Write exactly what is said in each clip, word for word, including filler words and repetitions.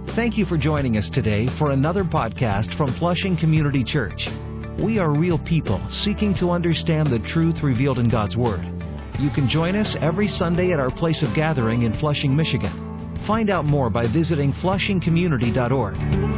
Thank you for joining us today for another podcast from Flushing Community Church. We are real people seeking to understand the truth revealed in God's Word. You can join us every Sunday at our place of gathering in Flushing, Michigan. Find out more by visiting flushing community dot org.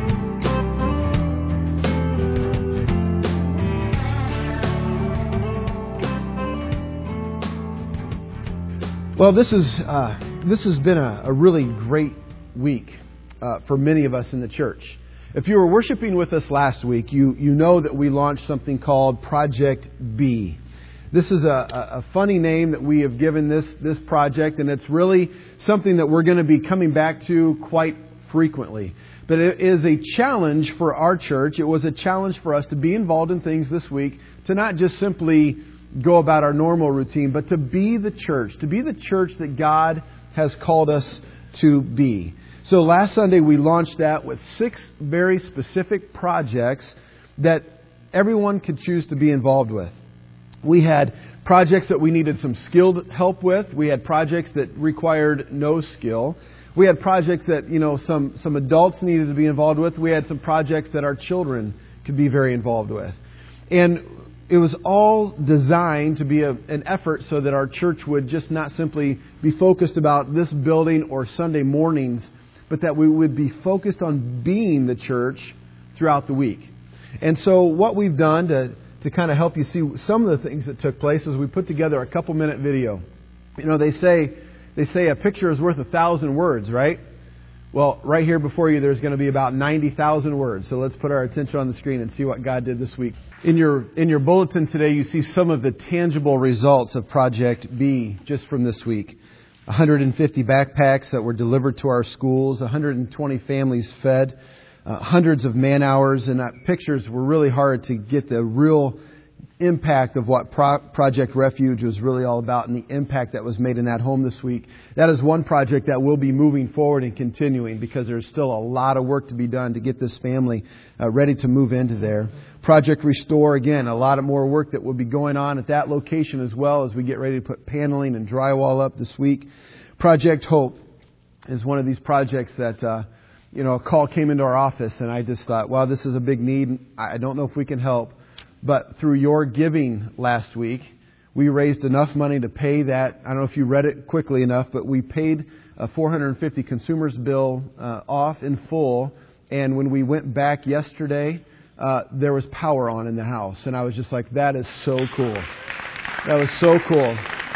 Well, this is uh, this has been a, a really great week uh, for many of us in the church. If you were worshiping with us last week, you you know that we launched something called Project B. This is a, a, a funny name that we have given this this project, and it's really something that we're going to be coming back to quite frequently. But it is a challenge for our church. It was a challenge for us to be involved in things this week, to not just simply go about our normal routine, but to be the church, to be the church that God has called us to be. So last Sunday we launched that with six very specific projects that everyone could choose to be involved with. We had projects that we needed some skilled help with. We had projects that required no skill. We had projects that, you know, some, some adults needed to be involved with. We had some projects that our children could be very involved with. And it was all designed to be a, an effort so that our church would just not simply be focused about this building or Sunday mornings, but that we would be focused on being the church throughout the week. And so what we've done to, to kind of help you see some of the things that took place is we put together a couple minute video. You know, they say they say a picture is worth a thousand words, right? Well, right here before you, there's going to be about ninety thousand words. So let's put our attention on the screen and see what God did this week. In your in your bulletin today, you see some of the tangible results of Project B just from this week. one hundred fifty backpacks that were delivered to our schools, one hundred twenty families fed, uh, hundreds of man hours, and that pictures were really hard to get the real impact of what Pro- Project Refuge was really all about and the impact that was made in that home this week. That is one project that will be moving forward and continuing because there's still a lot of work to be done to get this family uh, ready to move into there. Project Restore, again, a lot of more work that will be going on at that location as well as we get ready to put paneling and drywall up this week. Project Hope is one of these projects that, uh, you know, a call came into our office and I just thought, wow, this is a big need. I don't know if we can help. But through your giving last week, we raised enough money to pay that. I don't know if you read it quickly enough, but we paid a four hundred fifty consumers bill uh, off in full. And when we went back yesterday, uh, there was power on in the house. And I was just like, that is so cool. That was so cool.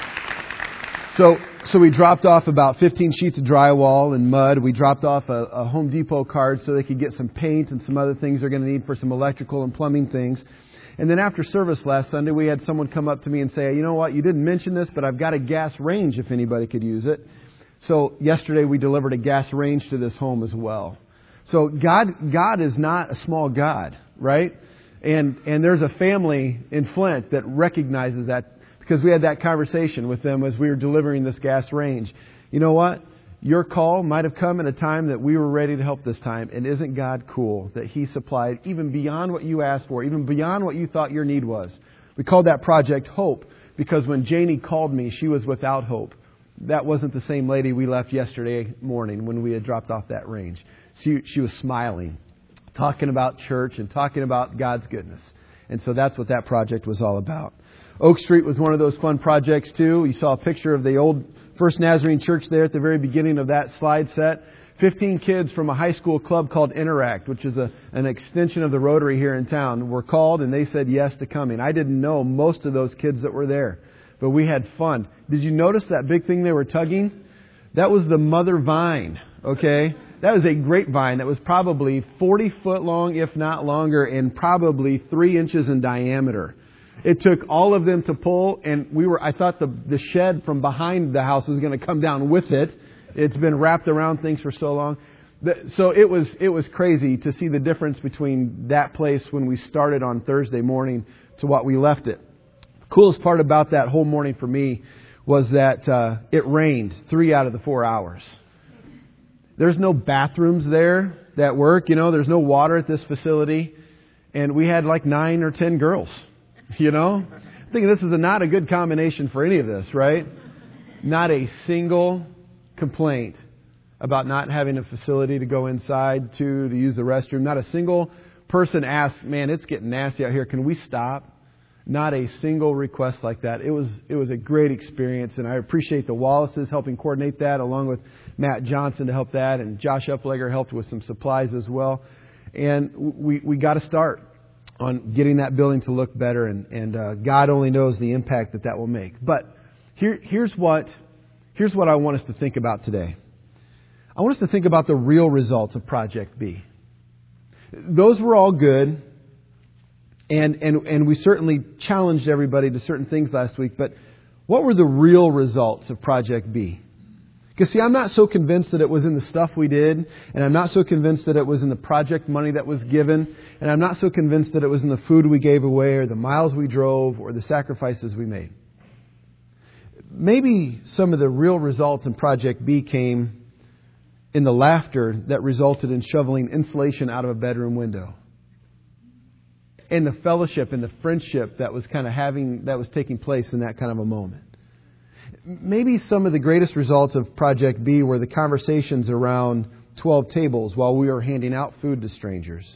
So so we dropped off about fifteen sheets of drywall and mud. We dropped off a, a Home Depot card so they could get some paint and some other things they're going to need for some electrical and plumbing things. And then after service last Sunday, we had someone come up to me and say, you know what, you didn't mention this, but I've got a gas range if anybody could use it. So yesterday we delivered a gas range to this home as well. So God God is not a small God, right? And and there's a family in Flint that recognizes that because we had that conversation with them as we were delivering this gas range. You know what? Your call might have come at a time that we were ready to help this time. And isn't God cool that He supplied even beyond what you asked for, even beyond what you thought your need was? We called that Project Hope because when Janie called me, she was without hope. That wasn't the same lady we left yesterday morning when we had dropped off that range. She, she was smiling, talking about church and talking about God's goodness. And so that's what that project was all about. Oak Street was one of those fun projects too. You saw a picture of the old First Nazarene Church there at the very beginning of that slide set. Fifteen kids from a high school club called Interact, which is a, an extension of the Rotary here in town, were called and they said yes to coming. I didn't know most of those kids that were there, but we had fun. Did you notice that big thing they were tugging? That was the mother vine, okay? That was a grapevine that was probably forty foot long, if not longer, and probably three inches in diameter. It took all of them to pull, and we were. I thought the the shed from behind the house was going to come down with it. It's been wrapped around things for so long. So it was it was crazy to see the difference between that place when we started on Thursday morning to what we left it. The coolest part about that whole morning for me was that uh, it rained three out of the four hours. There's no bathrooms there that work. You know, there's no water at this facility. And we had like nine or ten girls. You know, I think this is a, not a good combination for any of this, right? Not a single complaint about not having a facility to go inside to, to use the restroom. Not a single person asked, man, it's getting nasty out here. Can we stop? Not a single request like that. It was it was a great experience, and I appreciate the Wallaces helping coordinate that, along with Matt Johnson to help that, and Josh Uplegger helped with some supplies as well. And we we got to start on getting that building to look better, and and uh, God only knows the impact that that will make. But here here's what here's what I want us to think about today. I want us to think about the real results of Project B. Those were all good. And, and and we certainly challenged everybody to certain things last week, but what were the real results of Project B? Because, see, I'm not so convinced that it was in the stuff we did, and I'm not so convinced that it was in the project money that was given, and I'm not so convinced that it was in the food we gave away, or the miles we drove, or the sacrifices we made. Maybe some of the real results in Project B came in the laughter that resulted in shoveling insulation out of a bedroom window. And the fellowship and the friendship that was kind of having, that was taking place in that kind of a moment. Maybe some of the greatest results of Project B were the conversations around twelve tables while we were handing out food to strangers.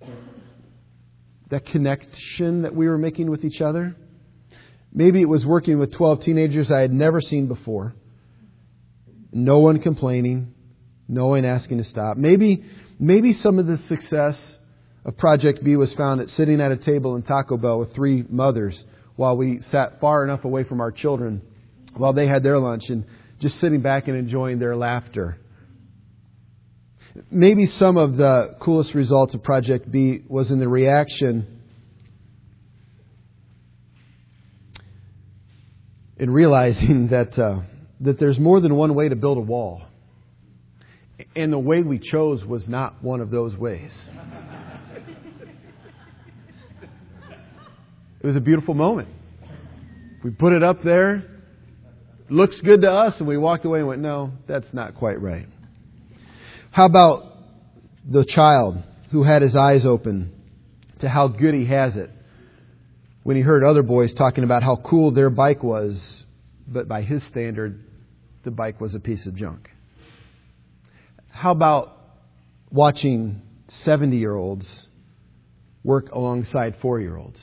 That connection that we were making with each other. Maybe it was working with twelve teenagers I had never seen before. No one complaining. No one asking to stop. Maybe, maybe some of the success of Project B was found at sitting at a table in Taco Bell with three mothers while we sat far enough away from our children while they had their lunch and just sitting back and enjoying their laughter. Maybe some of the coolest results of Project B was in the reaction in realizing that uh, that there's more than one way to build a wall. And the way we chose was not one of those ways. It was a beautiful moment. We put it up there. Looks good to us. And we walked away and went, no, that's not quite right. How about the child who had his eyes open to how good he has it when he heard other boys talking about how cool their bike was, but by his standard, the bike was a piece of junk? How about watching seventy-year-olds work alongside four-year-olds?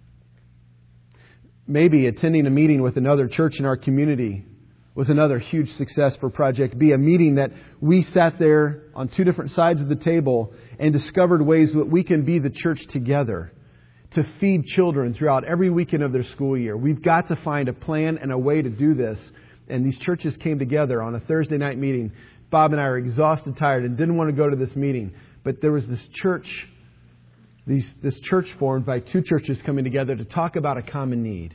Maybe attending a meeting with another church in our community was another huge success for Project B. A meeting that we sat there on two different sides of the table and discovered ways that we can be the church together to feed children throughout every weekend of their school year. We've got to find a plan and a way to do this. And these churches came together on a Thursday night meeting. Bob and I are exhausted, tired, and didn't want to go to this meeting. But there was this church, these, this church formed by two churches coming together to talk about a common need.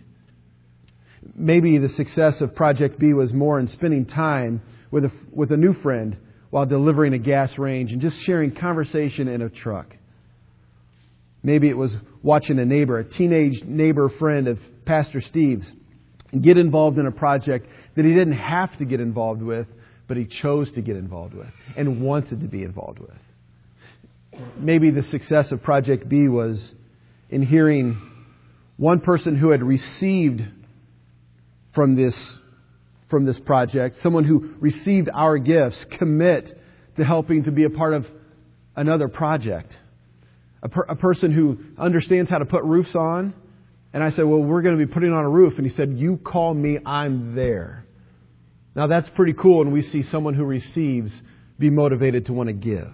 Maybe the success of Project B was more in spending time with a, with a new friend while delivering a gas range and just sharing conversation in a truck. Maybe it was watching a neighbor, a teenage neighbor friend of Pastor Steve's, get involved in a project that he didn't have to get involved with, but he chose to get involved with and wanted to be involved with. Maybe the success of Project B was in hearing one person who had received from this, from this project, someone who received our gifts, commit to helping to be a part of another project. A, per, a person who understands how to put roofs on. And I said, well, we're going to be putting on a roof. And he said, you call me, I'm there. Now that's pretty cool, and we see someone who receives be motivated to want to give.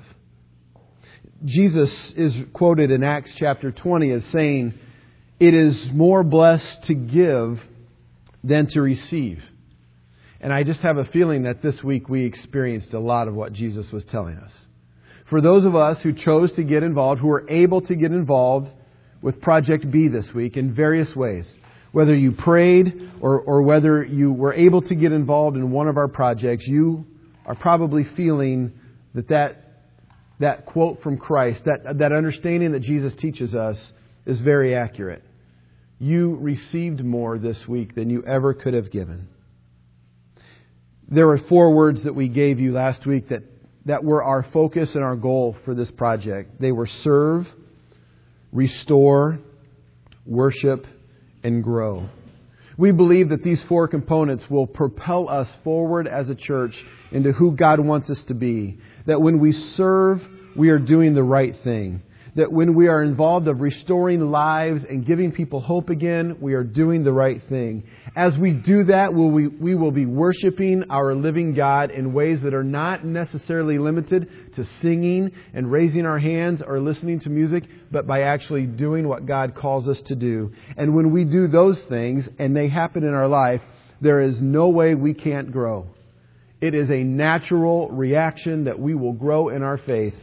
Jesus is quoted in Acts chapter twenty as saying, it is more blessed to give than to receive. And I just have a feeling that this week we experienced a lot of what Jesus was telling us. For those of us who chose to get involved, who were able to get involved with Project B this week in various ways, whether you prayed or, or whether you were able to get involved in one of our projects, you are probably feeling that that, that quote from Christ, that, that understanding that Jesus teaches us is very accurate. You received more this week than you ever could have given. There were four words that we gave you last week that, that were our focus and our goal for this project. They were serve, restore, worship, and grow. We believe that these four components will propel us forward as a church into who God wants us to be. That when we serve, we are doing the right thing. That when we are involved of restoring lives and giving people hope again, we are doing the right thing. As we do that, we'll, we, we will be worshiping our living God in ways that are not necessarily limited to singing and raising our hands or listening to music, but by actually doing what God calls us to do. And when we do those things, and they happen in our life, there is no way we can't grow. It is a natural reaction that we will grow in our faith.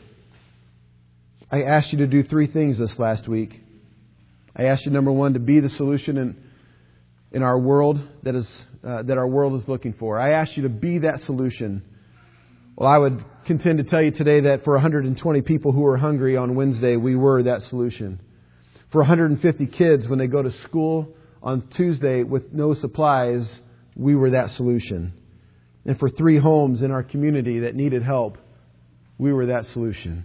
I asked you to do three things this last week. I asked you, number one, to be the solution in in our world that is uh, that our world is looking for. I asked you to be that solution. Well, I would contend to tell you today that for one hundred twenty people who were hungry on Wednesday, we were that solution. For one hundred fifty kids when they go to school on Tuesday with no supplies, we were that solution. And for three homes in our community that needed help, we were that solution.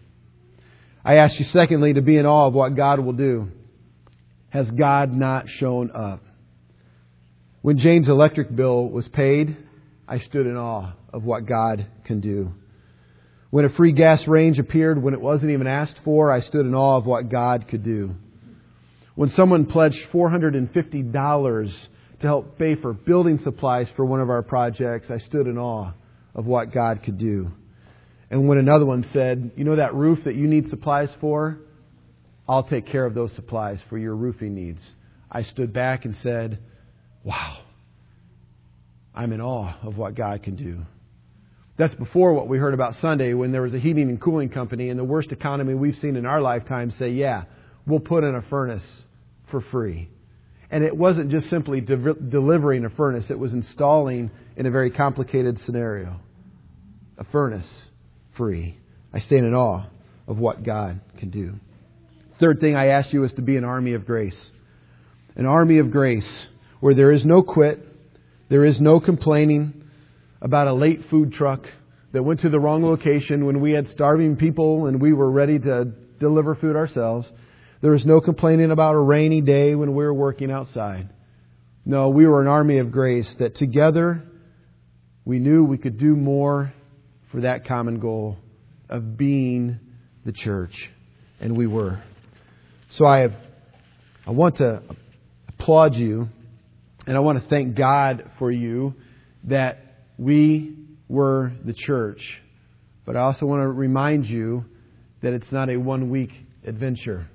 I ask you, secondly, to be in awe of what God will do. Has God not shown up? When Jane's electric bill was paid, I stood in awe of what God can do. When a free gas range appeared when it wasn't even asked for, I stood in awe of what God could do. When someone pledged four hundred fifty dollars to help pay for building supplies for one of our projects, I stood in awe of what God could do. And when another one said, you know that roof that you need supplies for? I'll take care of those supplies for your roofing needs. I stood back and said, wow, I'm in awe of what God can do. That's before what we heard about Sunday when there was a heating and cooling company in the worst economy we've seen in our lifetime say, yeah, we'll put in a furnace for free. And it wasn't just simply de- delivering a furnace. It was installing in a very complicated scenario. A furnace. Free. I stand in awe of what God can do. Third thing I asked you is to be an army of grace. An army of grace where there is no quit, there is no complaining about a late food truck that went to the wrong location when we had starving people and we were ready to deliver food ourselves. There is no complaining about a rainy day when we were working outside. No, we were an army of grace that together we knew we could do more for that common goal of being the church. And we were. So I have, I want to applaud you, and I want to thank God for you that we were the church. But I also want to remind you that it's not a one-week adventure.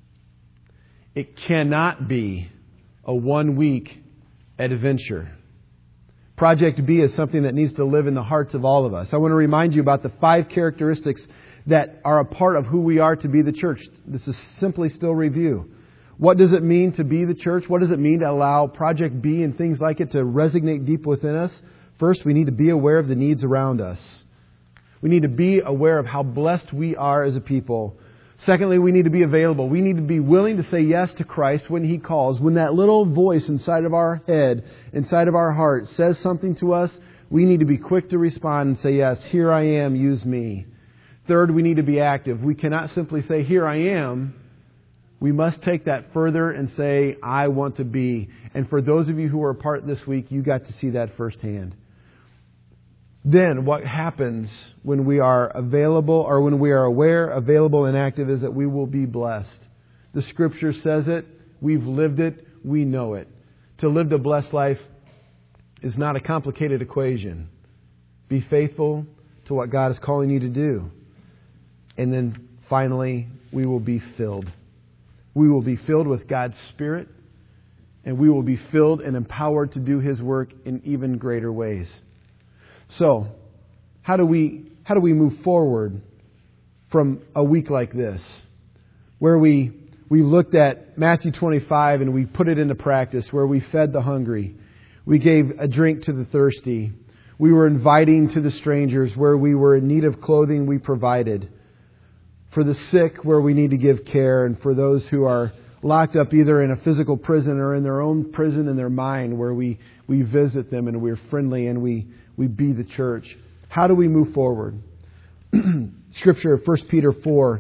It cannot be a one-week adventure. Project B is something that needs to live in the hearts of all of us. I want to remind you about the five characteristics that are a part of who we are to be the church. This is simply still review. What does it mean to be the church? What does it mean to allow Project B and things like it to resonate deep within us? First, we need to be aware of the needs around us. We need to be aware of how blessed we are as a people. Secondly, we need to be available. We need to be willing to say yes to Christ when He calls. When that little voice inside of our head, inside of our heart says something to us, we need to be quick to respond and say, yes, here I am, use me. Third, we need to be active. We cannot simply say, here I am. We must take that further and say, I want to be. And for those of you who were a part this week, you got to see that firsthand. Then what happens when we are available, or when we are aware, available, and active, is that we will be blessed. The Scripture says it. We've lived it. We know it. To live the blessed life is not a complicated equation. Be faithful to what God is calling you to do. And then finally, we will be filled. We will be filled with God's Spirit, and we will be filled and empowered to do His work in even greater ways. So, how do we how do we move forward from a week like this, where we we looked at Matthew twenty-five and we put it into practice, where we fed the hungry, we gave a drink to the thirsty, we were inviting to the strangers, where we were in need of clothing, we provided. For the sick, where we need to give care, and for those who are locked up either in a physical prison or in their own prison in their mind, where we, we visit them and we're friendly and we, we be the church. How do we move forward? Scripture of First Peter four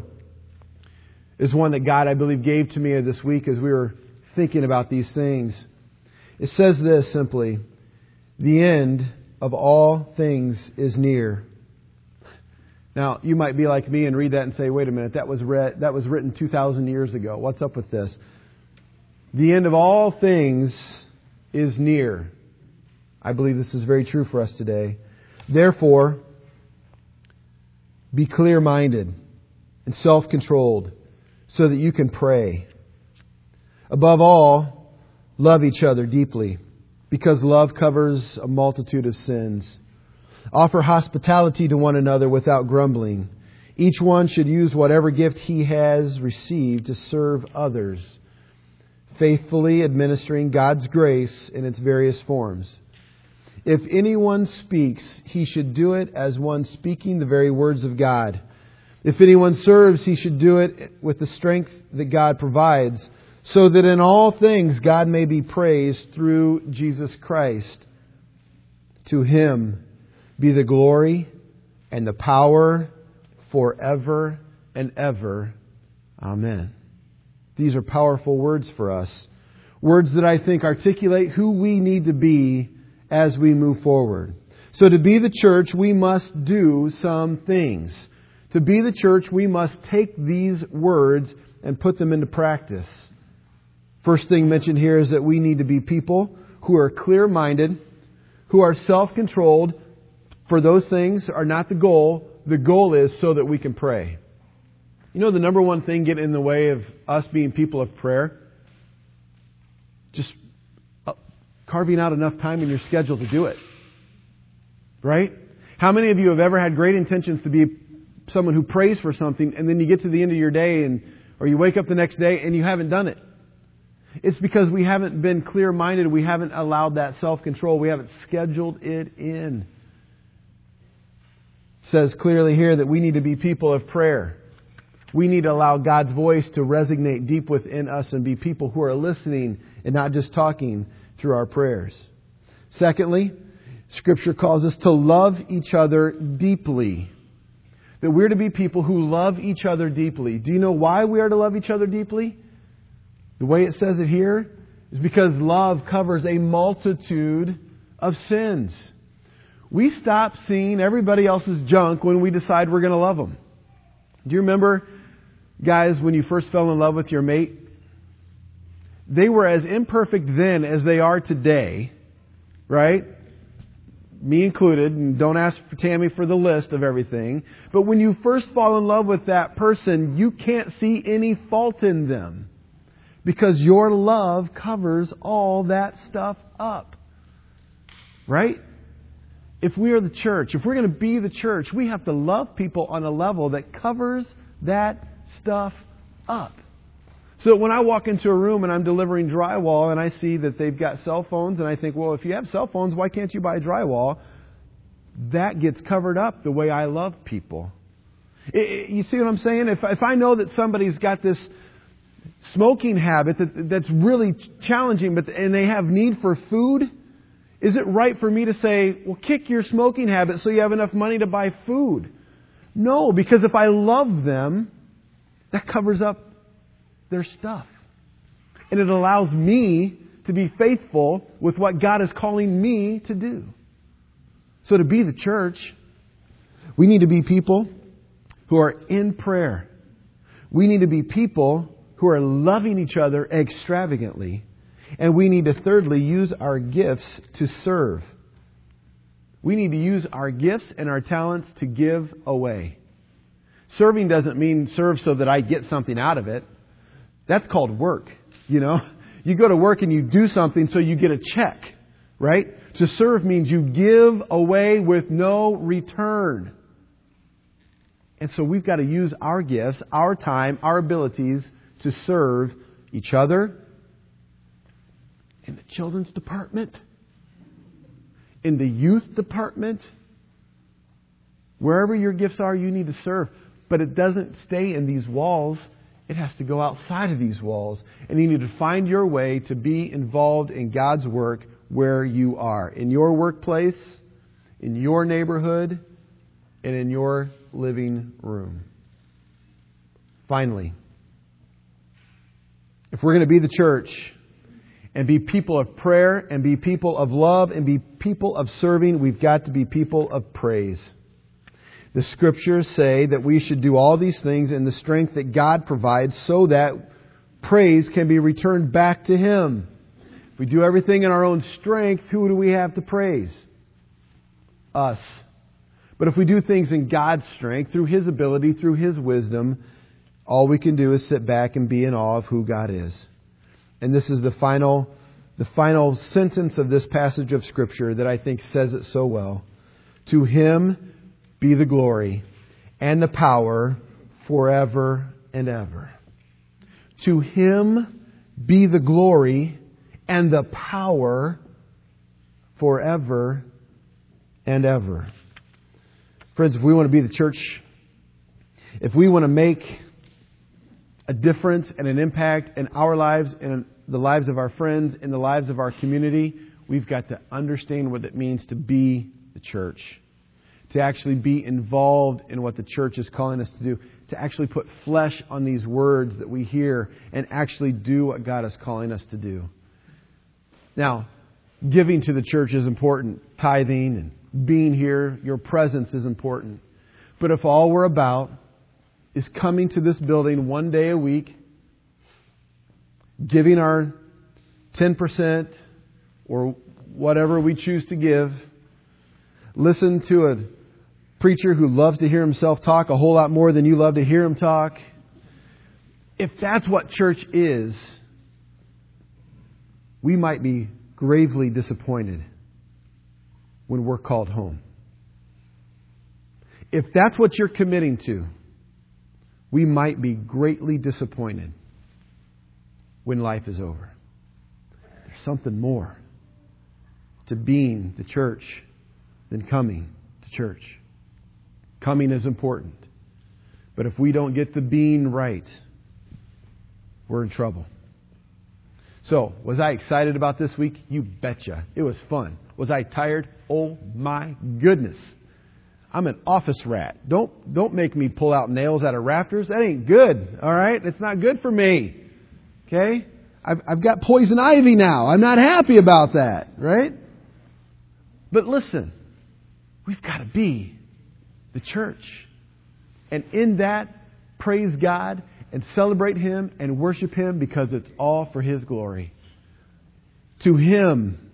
is one that God, I believe, gave to me this week as we were thinking about these things. It says this simply: the end of all things is near. Now, you might be like me and read that and say, wait a minute, that was read, that was written two thousand years ago. What's up with this? The end of all things is near. I believe this is very true for us today. Therefore, be clear-minded and self-controlled so that you can pray. Above all, love each other deeply, because love covers a multitude of sins. Offer hospitality to one another without grumbling. Each one should use whatever gift he has received to serve others, faithfully administering God's grace in its various forms. If anyone speaks, he should do it as one speaking the very words of God. If anyone serves, he should do it with the strength that God provides, so that in all things God may be praised through Jesus Christ. To Him be the glory and the power forever and ever. Amen. These are powerful words for us. Words that I think articulate who we need to be as we move forward. So to be the church, we must do some things. To be the church, we must take these words and put them into practice. First thing mentioned here is that we need to be people who are clear-minded, who are self-controlled. For those things are not the goal. The goal is so that we can pray. You know the number one thing getting in the way of us being people of prayer? Just carving out enough time in your schedule to do it. Right? How many of you have ever had great intentions to be someone who prays for something, and then you get to the end of your day, and or you wake up the next day and you haven't done it? It's because we haven't been clear-minded. We haven't allowed that self-control. We haven't scheduled it in. It says clearly here that we need to be people of prayer. We need to allow God's voice to resonate deep within us and be people who are listening and not just talking through our prayers. Secondly, Scripture calls us to love each other deeply. That we're to be people who love each other deeply. Do you know why we are to love each other deeply? The way it says it here is because love covers a multitude of sins. We stop seeing everybody else's junk when we decide we're going to love them. Do you remember, guys, when you first fell in love with your mate? They were as imperfect then as they are today, right? Me included, and don't ask for Tammy for the list of everything. But when you first fall in love with that person, you can't see any fault in them, because your love covers all that stuff up. Right? If we are the church, if we're going to be the church, we have to love people on a level that covers that stuff up. So when I walk into a room and I'm delivering drywall and I see that they've got cell phones, and I think, well, if you have cell phones, why can't you buy drywall? That gets covered up the way I love people. It, it, you see what I'm saying? If, if I know that somebody's got this smoking habit that, that's really challenging, but and they have need for food, is it right for me to say, well, kick your smoking habit so you have enough money to buy food? No, because if I love them, that covers up their stuff. And it allows me to be faithful with what God is calling me to do. So to be the church, we need to be people who are in prayer. We need to be people who are loving each other extravagantly. And we need to thirdly use our gifts to serve. We need to use our gifts and our talents to give away. Serving doesn't mean serve so that I get something out of it. That's called work, you know. You go to work and you do something so you get a check, right? To serve means you give away with no return. And so we've got to use our gifts, our time, our abilities to serve each other, in the children's department, in the youth department. Wherever your gifts are, you need to serve. But it doesn't stay in these walls. It has to go outside of these walls. And you need to find your way to be involved in God's work where you are. In your workplace, in your neighborhood, and in your living room. Finally, if we're going to be the church, and be people of prayer and be people of love and be people of serving. We've got to be people of praise. The Scriptures say that we should do all these things in the strength that God provides so that praise can be returned back to Him. If we do everything in our own strength, who do we have to praise? Us. But if we do things in God's strength, through His ability, through His wisdom, all we can do is sit back and be in awe of who God is. And this is the final, the final sentence of this passage of Scripture that I think says it so well. To Him be the glory and the power forever and ever. To Him be the glory and the power forever and ever. Friends, if we want to be the church, if we want to make a difference and an impact in our lives, in the lives of our friends, in the lives of our community, we've got to understand what it means to be the church. To actually be involved in what the church is calling us to do. To actually put flesh on these words that we hear and actually do what God is calling us to do. Now, giving to the church is important. Tithing and being here, your presence is important. But if all we're about is coming to this building one day a week, giving our ten percent or whatever we choose to give, listen to a preacher who loves to hear himself talk a whole lot more than you love to hear him talk. If that's what church is, we might be gravely disappointed when we're called home. If that's what you're committing to, we might be greatly disappointed when life is over. There's something more to being the church than coming to church. Coming is important. But if we don't get the being right, we're in trouble. So, was I excited about this week? You betcha. It was fun. Was I tired? Oh my goodness. I'm an office rat. Don't, don't make me pull out nails out of rafters. That ain't good. All right? It's not good for me. Okay? I've, I've got poison ivy now. I'm not happy about that. Right? But listen, we've got to be the church. And in that, praise God and celebrate Him and worship Him because it's all for His glory. To Him,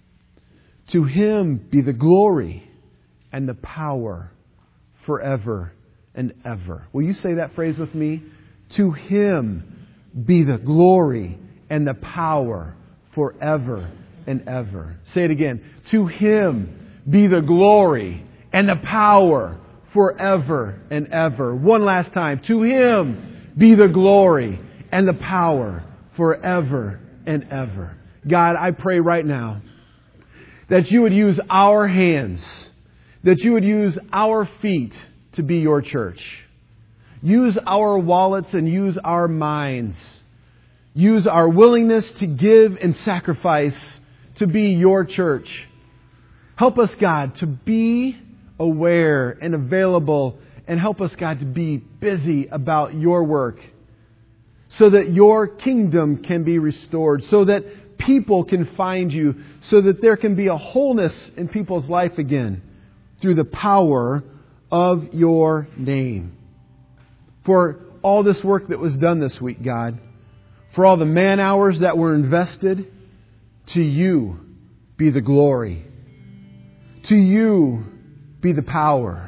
to Him be the glory and the power forever and ever. Will you say that phrase with me? To Him be the glory and the power forever and ever. Say it again. To Him be the glory and the power forever and ever. One last time. To Him be the glory and the power forever and ever. God, I pray right now that You would use our hands, that You would use our feet to be Your church. Use our wallets and use our minds. Use our willingness to give and sacrifice to be Your church. Help us, God, to be aware and available, and help us, God, to be busy about Your work so that Your kingdom can be restored, so that people can find You, so that there can be a wholeness in people's life again through the power of Your name. For all this work that was done this week, God, for all the man hours that were invested, to You be the glory. To You be the power.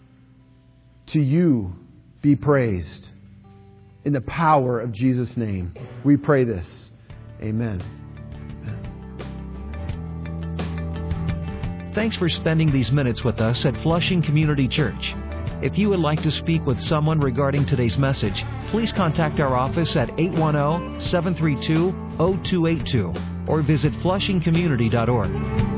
To You be praised. In the power of Jesus' name, we pray this. Amen. Thanks for spending these minutes with us at Flushing Community Church. If you would like to speak with someone regarding today's message, please contact our office at eight one zero, seven three two, zero two eight two or visit flushing community dot org.